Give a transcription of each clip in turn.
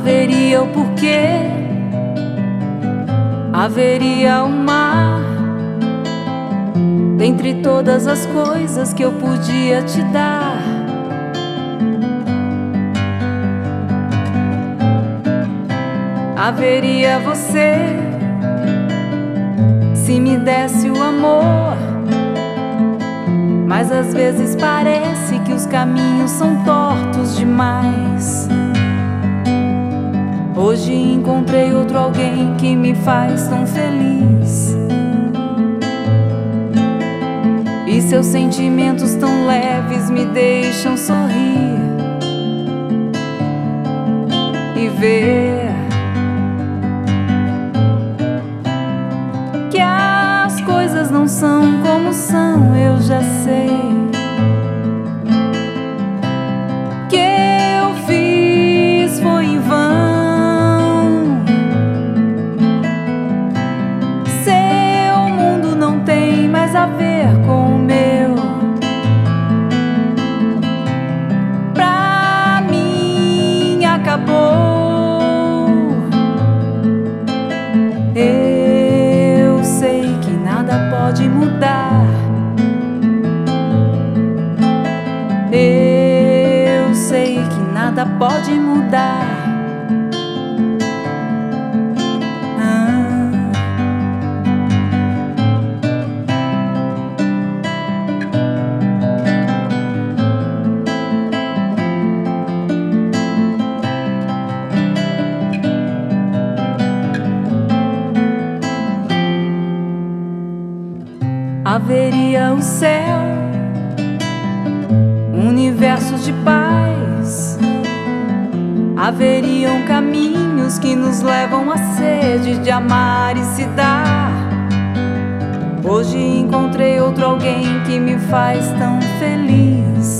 haveria o porquê, haveria o mar, dentre todas as coisas que eu podia te dar. Haveria você, se me desse o amor, mas às vezes parece que os caminhos são tortos demais. Hoje encontrei outro alguém que me faz tão feliz, e seus sentimentos tão leves me deixam sorrir e ver que as coisas não são como são. Eu já sei que eu fiz foi em vão. Seu mundo não tem mais a ver com o meu. Pra mim acabou. Eu sei que nada pode mudar. Eu sei que nada pode mudar. Haveria o céu, universos de paz. Haveriam caminhos que nos levam à sede de amar e se dar. Hoje encontrei outro alguém que me faz tão feliz,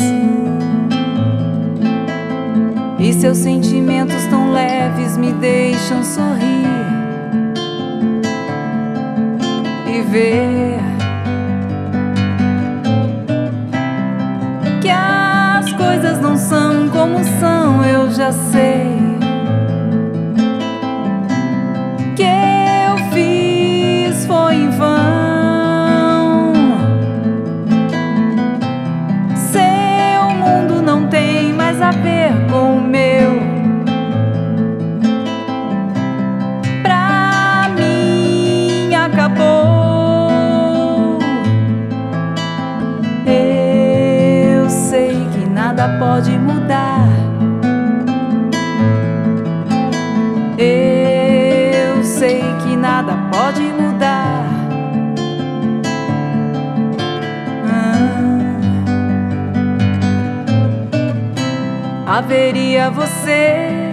e seus sentimentos tão leves me deixam sorrir e ver que as coisas não são como são. Eu já sei que eu fiz foi em vão. Seu mundo não tem mais a ver com o meu. Pra mim acabou. Eu sei que nada pode mudar. Eu sei que nada pode mudar. Haveria você,